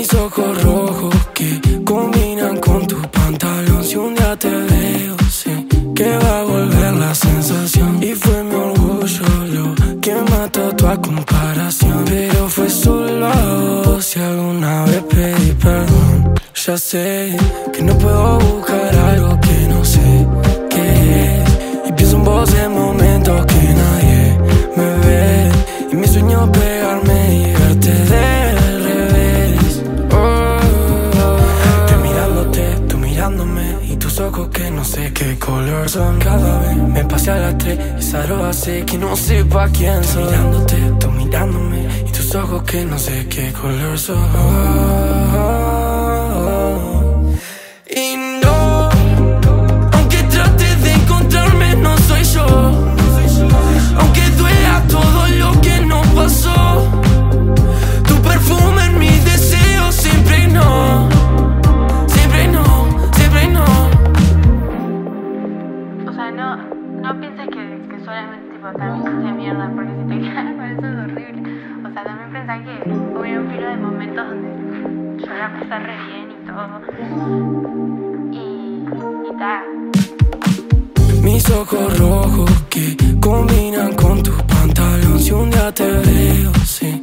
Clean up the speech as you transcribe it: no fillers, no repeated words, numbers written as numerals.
Mis ojos rojos que combinan con tu pantalón. Si un día te veo, sé que va a volver la sensación. Y fue mi orgullo lo que mató tu comparación. Pero fue solo a vos si alguna vez pedí perdón. Ya sé que no puedo buscar algo que no sé qué es. Y pienso en vos en momentos que nadie me ve. Y mi sueño es pegarme y verte del revés. Yo mirándote, tú mirándome. Y tus ojos que no sé qué color son. Cada vez me pasé a las 3 y esa droga hace que no sepa quién soy. Yo mirándote, tú mirándome. Y tus ojos que no sé qué color son. Y no, aunque trate de encontrarme, no soy yo. Aunque duela todo lo que no pasó, tu perfume en mis deseos siempre no. Siempre no, siempre no. O sea, no pienses que solamente tipo también hice mierda, porque si te quedas con eso es horrible. O sea, también pensá que hubieron pila de momentos donde yo la pasé re bien y todo. Y ta. Mis ojos rojos que combinan con tu pantalón. Si un día te veo, sé